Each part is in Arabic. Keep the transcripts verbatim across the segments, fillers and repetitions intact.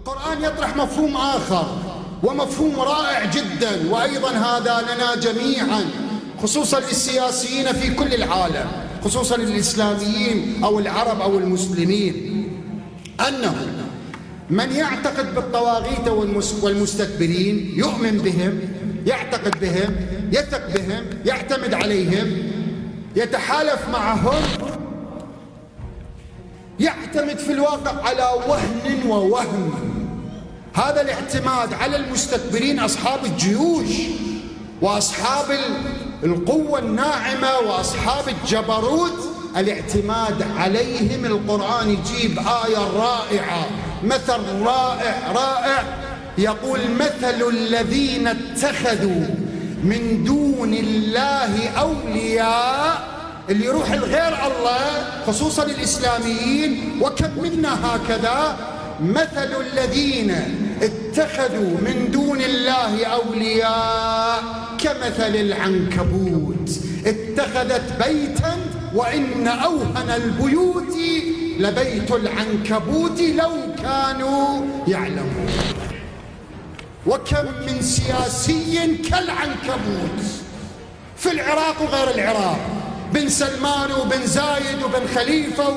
القرآن يطرح مفهوم آخر ومفهوم رائع جدا، وأيضا هذا لنا جميعا خصوصا للسياسيين في كل العالم، خصوصا للإسلاميين أو العرب أو المسلمين، أنه من يعتقد بالطواغيت والمستكبرين يؤمن بهم، يعتقد بهم، يثق بهم، يعتمد عليهم، يتحالف معهم، يعتمد في الواقع على وهن ووهم. هذا الاعتماد على المستكبرين أصحاب الجيوش وأصحاب القوة الناعمة وأصحاب الجبروت، الاعتماد عليهم القرآن يجيب آية رائعة، مثل رائع رائع، يقول مثل الذين اتخذوا من دون الله أولياء، اللي يروح الغير الله خصوصا الإسلاميين، وكم منا هكذا، مثل الذين اتخذوا من دون الله أولياء كمثل العنكبوت اتخذت بيتا وإن أوهن البيوت لبيت العنكبوت لو كانوا يعلمون. وكم من سياسي كالعنكبوت في العراق وغير العراق، بن سلمان وبن زايد وبن خليفة،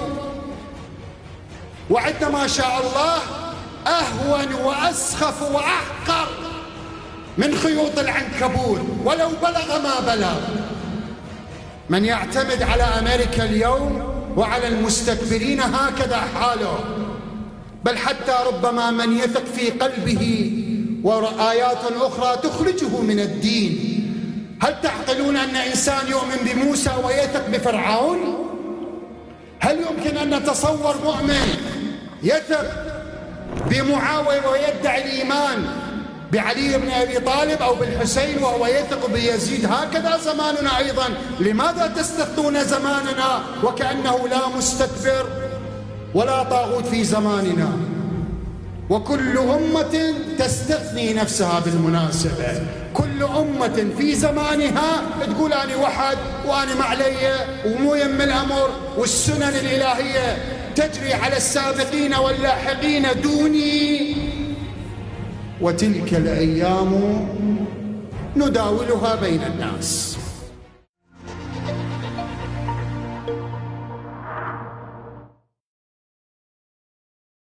وعندنا ما شاء الله أهون وأسخف وأحقر من خيوط العنكبوت ولو بلغ ما بلغ. من يعتمد على أمريكا اليوم وعلى المستكبرين هكذا حاله، بل حتى ربما من يثق في قلبه وآيات أخرى تخرجه من الدين. هل تعقلون أن إنسان يؤمن بموسى ويثق بفرعون؟ هل يمكن أن نتصور مؤمن يثق بمعاوية ويدعي الإيمان بعلي بن أبي طالب أو بالحسين وهو يثق بيزيد؟ هكذا زماننا أيضا. لماذا تستثنون زماننا وكأنه لا مستكبر ولا طاغوت في زماننا؟ وكل أمة تستثني نفسها بالمناسبة، كل أمة في زمانها تقول أنا وحد وأنا معلي ومو يم الأمر، والسنن الإلهية تجري على السابقين واللاحقين دوني، وتلك الأيام نداولها بين الناس.